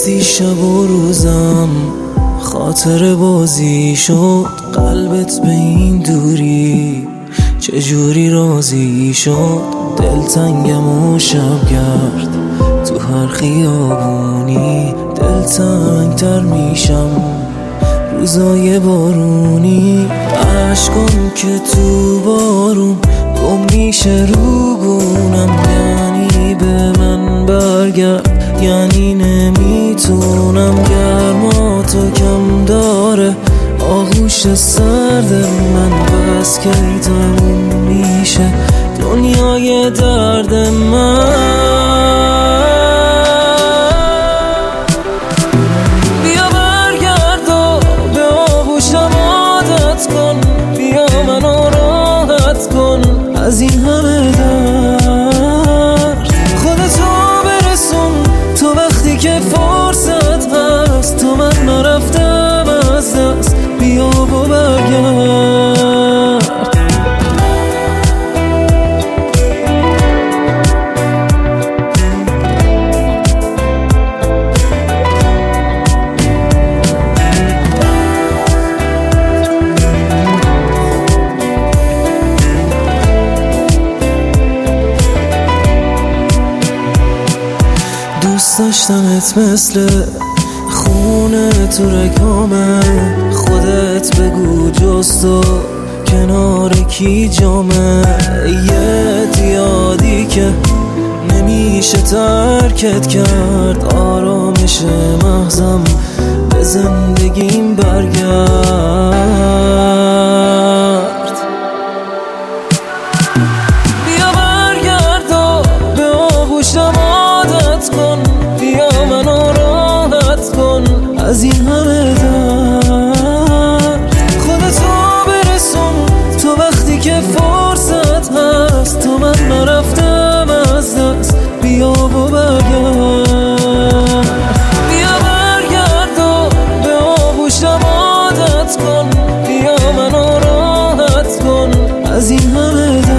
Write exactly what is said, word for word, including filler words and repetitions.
رفتی شب و روزم، خاطر بازی شد قلبت به این دوری، چجوری راضی شد دلتنگم و شبگرد، تو هر خیابونی دلتنگ تر میشم روزای بارونی، عشقم که تو بارون گم میشه رو گونم، یعنی به من برگرد، یعنی نمیتونم، گرماتو کم داره آغوش سرد من، بس که تموم میشه دنیای درد من. بیا برگرد و به آغوشم عادت کن، بیا منو راحت کن از این همه درد، خودتو برسون تو وقتی که فرصت هست، تو من نرفتم از دست، بیا و برگرد. دوست داشتمت مثل خونه تو رگامه، خودت بگو جز تو کنار کی جامه، یه دیادی که نمیشه ترکت کرد، آرامش مغزم به زندگیم برگرد. بیا برگرد و به آغوشم عادت کن، بیا منو راحت کن از این همه درد، خودتو برسون تو وقتی که فرصت هست، تو من نرفتم از دست، بیا و برگرد. بیا برگرد و به آغوشم عادت کن، بیا منو راحت کن از این همه درد.